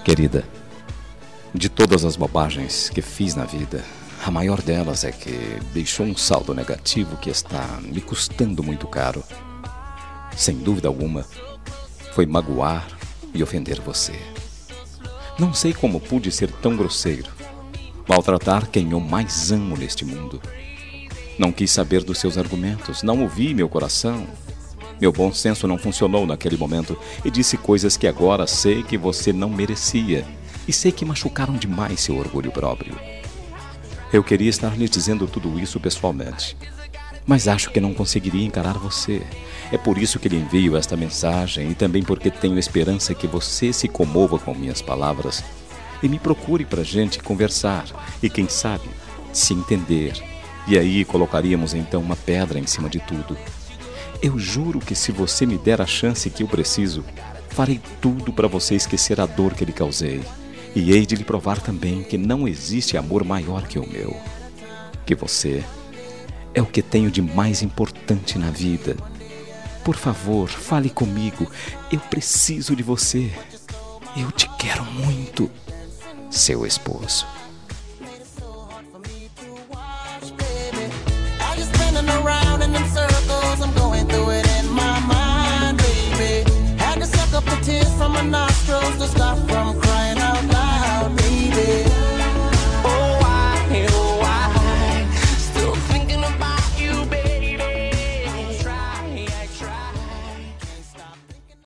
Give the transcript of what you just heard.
Querida, de todas as bobagens que fiz na vida, a maior delas é que deixou um saldo negativo que está me custando muito caro. Sem dúvida alguma, foi magoar e ofender você. Não sei como pude ser tão grosseiro, maltratar quem eu mais amo neste mundo. Não quis saber dos seus argumentos, não ouvi meu coração. Meu bom senso não funcionou naquele momento e disse coisas que agora sei que você não merecia e sei que machucaram demais seu orgulho próprio. Eu queria estar lhe dizendo tudo isso pessoalmente, mas acho que não conseguiria encarar você. É por isso que lhe envio esta mensagem e também porque tenho esperança que você se comova com minhas palavras e me procure para a gente conversar e, quem sabe, se entender. E aí colocaríamos então uma pedra em cima de tudo. Eu juro que se você me der a chance que eu preciso, farei tudo para você esquecer a dor que lhe causei. E hei de lhe provar também que não existe amor maior que o meu. Que você é o que tenho de mais importante na vida. Por favor, fale comigo. Eu preciso de você. Eu te quero muito. Seu esposo.